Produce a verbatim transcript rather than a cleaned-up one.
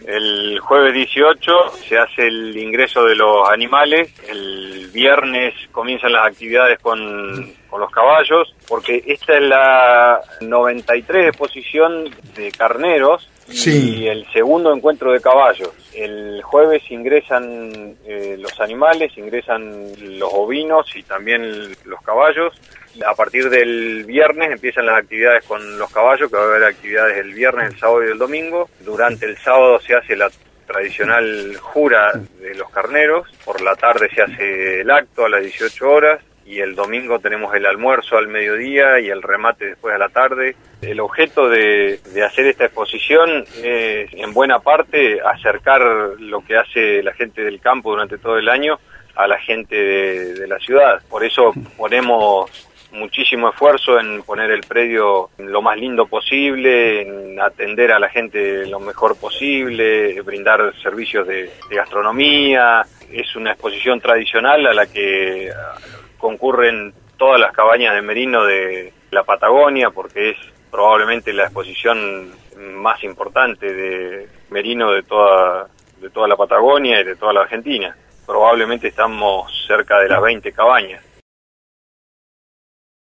El jueves dieciocho se hace el ingreso de los animales, el viernes comienzan las actividades con, con los caballos, porque esta es la noventa y tres exposición de carneros sí. y el segundo encuentro de caballos. El jueves ingresan eh, los animales, ingresan los ovinos y también los caballos. A partir del viernes empiezan las actividades con los caballos, que va a haber actividades el viernes, el sábado y el domingo. Durante el sábado se hace la tradicional jura de los carneros, por la tarde se hace el acto a las dieciocho horas y el domingo tenemos el almuerzo al mediodía y el remate después a la tarde. El objeto de, de hacer esta exposición es, en buena parte, acercar lo que hace la gente del campo durante todo el año a la gente de, de la ciudad. Por eso ponemos muchísimo esfuerzo en poner el predio lo más lindo posible, en atender a la gente lo mejor posible, brindar servicios de, de gastronomía. Es una exposición tradicional a la que concurren todas las cabañas de merino de la Patagonia, porque es probablemente la exposición más importante de merino de toda, de toda la Patagonia y de toda la Argentina. Probablemente estamos cerca de las veinte cabañas.